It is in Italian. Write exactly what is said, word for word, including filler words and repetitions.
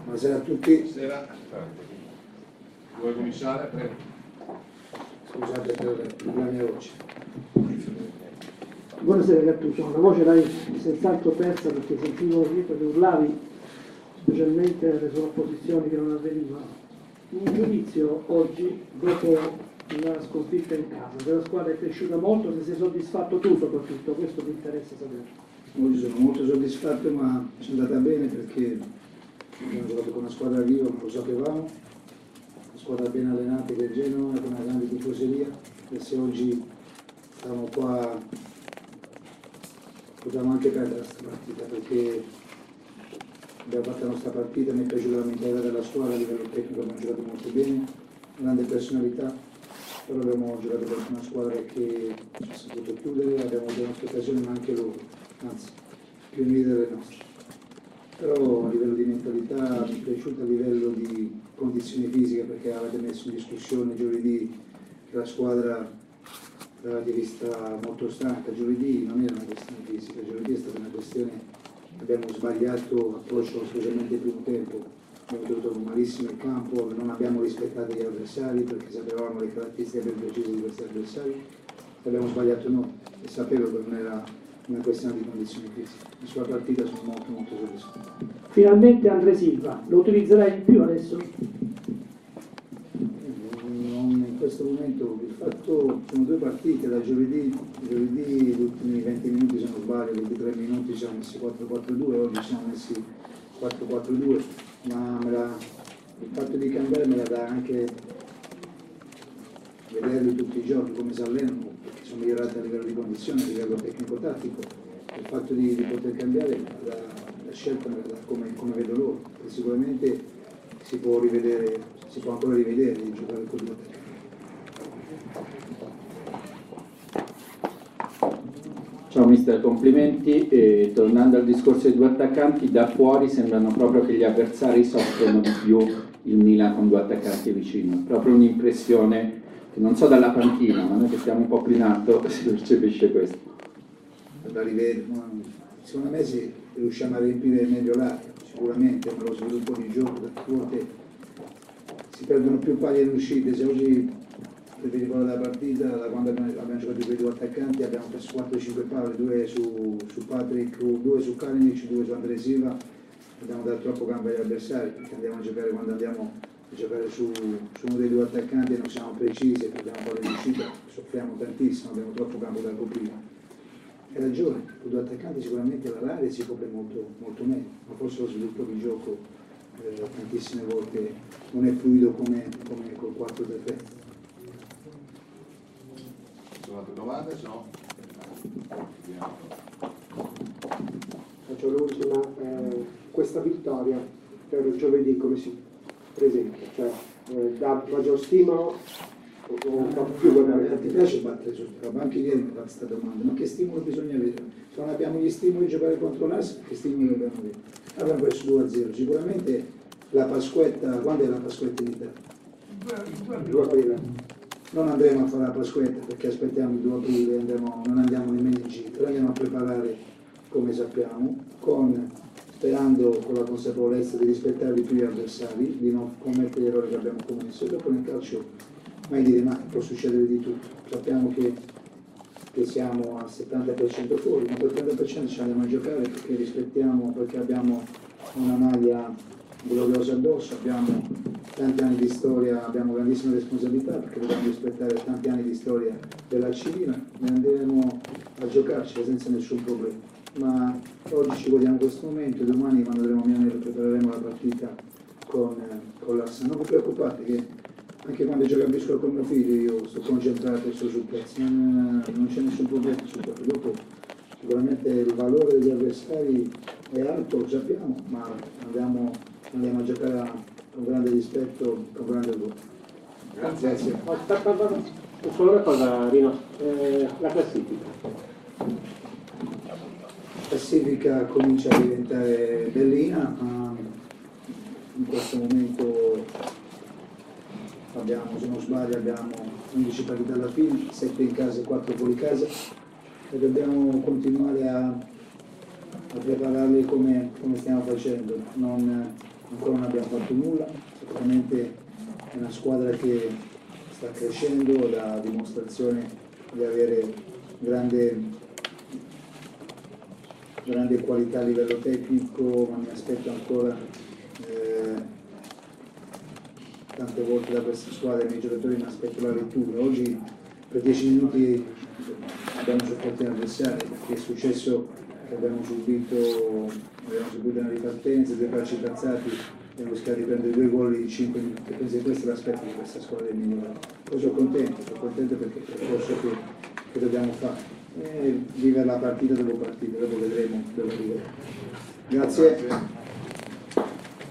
Buonasera a tutti. Buonasera. Vuoi cominciare? Prego. Scusate per la mia voce. Buonasera Gattuso, la voce l'hai senz'altro persa perché sentivo dietro che urlavi, specialmente le sovrapposizioni che non avvenivano. Un giudizio oggi, dopo la sconfitta in casa, della squadra è cresciuta molto, se sei soddisfatto tu soprattutto, questo mi interessa sapere. Oggi sono molto soddisfatto, ma ci è andata bene perché abbiamo giocato con una squadra viva, ma lo sapevamo, una squadra ben allenata che è Genova, con una grande tifoseria, e se oggi stavamo qua potevamo anche perdere questa partita perché abbiamo fatto la nostra partita, mi è piaciuta la mentalità della squadra, a livello tecnico abbiamo giocato molto bene, grande personalità, però abbiamo giocato per una squadra che ci ha saputo chiudere, abbiamo avuto le nostre occasioni, ma anche loro, anzi più unite delle nostre. Però a livello di mentalità mi è piaciuto, a livello di condizioni fisiche, perché avete messo in discussione giovedì che la squadra dal punto di vista molto stanca. Giovedì non era una questione fisica, giovedì è stata una questione, abbiamo sbagliato approccio specialmente il primo tempo, abbiamo giocato malissimo il campo, non abbiamo rispettato gli avversari perché sapevamo le caratteristiche ben precise di questi avversari, abbiamo sbagliato noi e sapevo che non era una questione di condizioni fisiche. La sua partita sono molto molto soddisfatto. Finalmente Andre Silva, lo utilizzerai di più adesso? Non in questo momento, il fatto sono due partite, da giovedì, giovedì gli ultimi venti minuti se non sbaglio, ventitré minuti ci siamo messi quattro quattro due, oggi ci siamo messi quattro quattro due, ma me la, il fatto di cambiare me la dà anche vederli tutti i giorni come si allenano, perché sono migliorati a livello di condizione, a livello tecnico-tattico. Il fatto di, di poter cambiare la, la scelta me la dà come, come vedo loro, e sicuramente si può rivedere, si può ancora rivedere di giocare con due attaccanti. Ciao mister, complimenti. E, tornando al discorso dei due attaccanti, da fuori sembrano proprio che gli avversari soffrono di più il Milan con due attaccanti vicino, proprio un'impressione che non so dalla panchina, ma noi che stiamo un po' più in alto si percepisce questo. Da rivedere, secondo me se riusciamo a riempire meglio l'area, sicuramente, ma lo sviluppo di gioco da volte si perdono più paglie in uscite. Se oggi per vi ricordate la partita, da quando abbiamo, abbiamo giocato con i due attaccanti, abbiamo preso quattro cinque palle, due su, su Patrick, due su Kalinic, due su Andre Silva, abbiamo dato troppo campo agli avversari, perché andiamo a giocare quando andiamo a giocare su, su uno dei due attaccanti e non siamo precisi, e perdiamo palle in uscita, soffriamo tantissimo, abbiamo troppo campo da coprire. Hai ragione, con due attaccanti sicuramente l'area si copre molto, molto meglio, ma forse lo sviluppo di gioco eh, tantissime volte non è fluido come, come col quattro tre tre. Sono altre domande? Se no? Faccio l'ultima, eh, questa vittoria per giovedì come si presenta? Cioè eh, dà maggior stimolo o un po' più guardare? Ti piace battere sul campo? Anche ieri mi fa questa domanda, ma che stimolo bisogna avere? Se non abbiamo gli stimoli di giocare contro l'As, che stimoli dobbiamo avere? Abbiamo perso due a zero, sicuramente la Pasquetta, quando è la Pasquetta in Italia? due aprile. Non andremo a fare la Pasquetta perché aspettiamo il due aprile, andremo, non andiamo nemmeno in giro, andiamo a preparare come sappiamo, con, sperando con la consapevolezza di rispettare di più gli avversari, di non commettere gli errori che abbiamo commesso. E dopo nel calcio mai dire mai, può succedere di tutto. Sappiamo che, che siamo al settanta per cento fuori, ma per il trenta per cento ci andiamo a giocare perché rispettiamo, perché abbiamo una maglia gloriosa addosso, abbiamo tanti anni di storia, abbiamo grandissime responsabilità perché dobbiamo rispettare tanti anni di storia della Cina, ne andremo a giocarci senza nessun problema. Ma oggi ci godiamo questo momento e domani quando andremo a Milanello prepareremo la partita con, eh, con l'Arsenal. Non vi preoccupate che anche quando gioco a briscola con mio figlio io sto concentrato e sto sul pezzo, non, non c'è nessun problema su quello. Dopo sicuramente il valore degli avversari è alto, lo sappiamo, ma andiamo, andiamo a giocare a, con grande rispetto, con grande orgoglio. Grazie. Grazie. Solo una cosa, Rino, eh, la classifica. La classifica comincia a diventare bellina, ma in questo momento abbiamo, se non sbaglio, abbiamo undici partite alla fine, sette in casa e quattro fuori casa e dobbiamo continuare a, a prepararli come, come stiamo facendo, non, ancora non abbiamo fatto nulla, sicuramente è una squadra che sta crescendo, la dimostrazione di avere grande, grande qualità a livello tecnico, ma mi aspetto ancora eh, tante volte da questa squadra, i miei giocatori mi aspetto la lettura. Oggi per dieci minuti abbiamo sofferto in avversari, perché è successo che abbiamo subito, abbiamo subito una ripartenza, due calci calzati, abbiamo rischiato di prendere due gol in cinque minuti. Penso che questo è l'aspetto di questa squadra del migliore. Poi sono contento, sono contento perché è il percorso che, che dobbiamo fare. E vivere la partita dopo partita, dopo vedremo dove arriveremo. Grazie. Grazie.